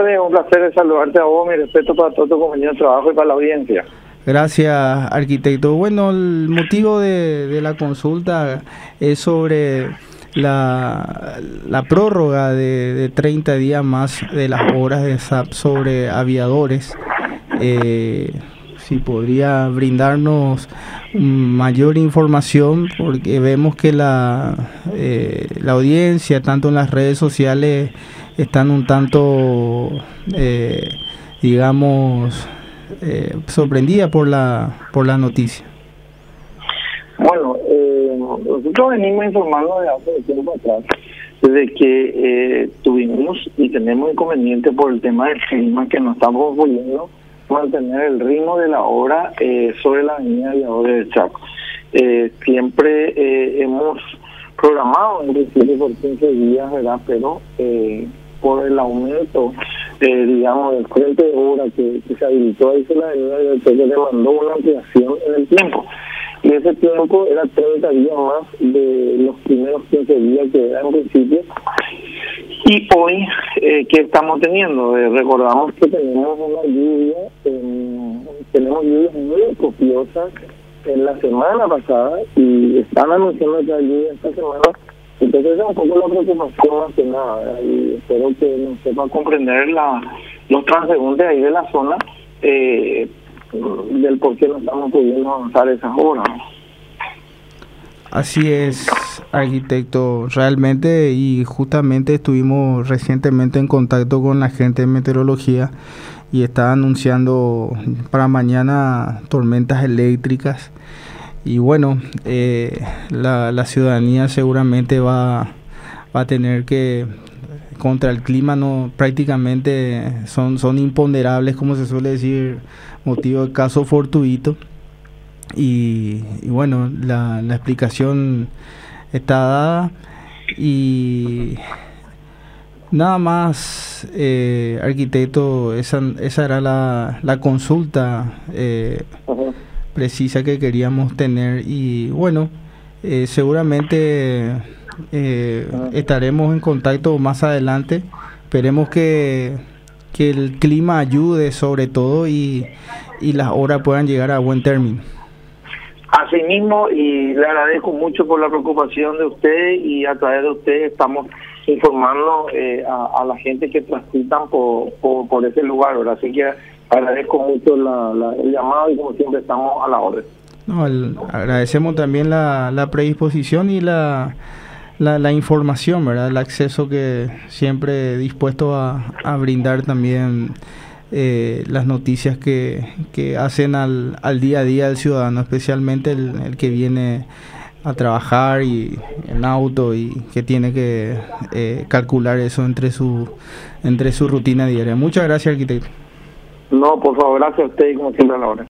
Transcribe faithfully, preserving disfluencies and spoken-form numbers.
tardes, un placer saludarte a vos, mi respeto para todo tu compañero de trabajo y para la audiencia. Gracias, arquitecto. Bueno, el motivo de, de la consulta es sobre la, la prórroga de, de treinta días más de las horas de S A P sobre aviadores. Eh, si podría brindarnos mayor información, porque vemos que la, eh, la audiencia, tanto en las redes sociales, están un tanto, eh, digamos, eh, sorprendida por la por la noticia. Bueno, eh, nosotros venimos informando de hace tiempo atrás, desde que eh, tuvimos y tenemos inconveniente por el tema del clima, que nos estamos volviendo mantener el ritmo de la obra eh, sobre la avenida Aviadores del Chaco. Eh, siempre eh, hemos programado en principio por quince días, ¿verdad? Pero eh, por el aumento, eh, digamos, del frente de obra que, que se habilitó ahí sobre la avenida del Chaco, demandó una ampliación en el tiempo. Y ese tiempo era treinta días más de los primeros quince días que era en principio. Y hoy, eh, ¿qué estamos teniendo? Eh, recordamos que tenemos una lluvia, eh, tenemos lluvias muy copiosas en la semana pasada y están anunciando que hay lluvia esta semana. Entonces es un poco la preocupación más que nada, ¿verdad? Y espero que nos sepa comprender la, los transeúntes ahí de la zona, eh, del por qué no estamos pudiendo avanzar esas horas. Así es, arquitecto, realmente, y justamente estuvimos recientemente en contacto con la gente de meteorología y está anunciando para mañana tormentas eléctricas. Y bueno, eh, la, la ciudadanía seguramente va, va a tener que, contra el clima, no prácticamente son, son imponderables, como se suele decir, motivo de caso fortuito. Y, y bueno, la, la explicación está dada y nada más, eh, arquitecto, esa, esa era la, la consulta eh, uh-huh. precisa que queríamos tener y bueno, eh, seguramente eh, uh-huh. estaremos en contacto más adelante. Esperemos que, que el clima ayude sobre todo y, y las horas puedan llegar a buen término. Así mismo, y le agradezco mucho por la preocupación de usted, y a través de usted estamos informando eh, a, a la gente que transitan por, por, por ese lugar, ¿verdad? Así que agradezco mucho la, la, el llamado y como siempre estamos a la orden. No, el, agradecemos también la, la predisposición y la, la, la información, ¿verdad? El acceso que siempre dispuesto a, a brindar también Eh, las noticias que, que hacen al, al día a día del ciudadano, especialmente el, el que viene a trabajar y en auto y que tiene que eh, calcular eso entre su entre su rutina diaria. Muchas gracias, arquitecto. No, por favor, gracias a usted y como siempre a la hora.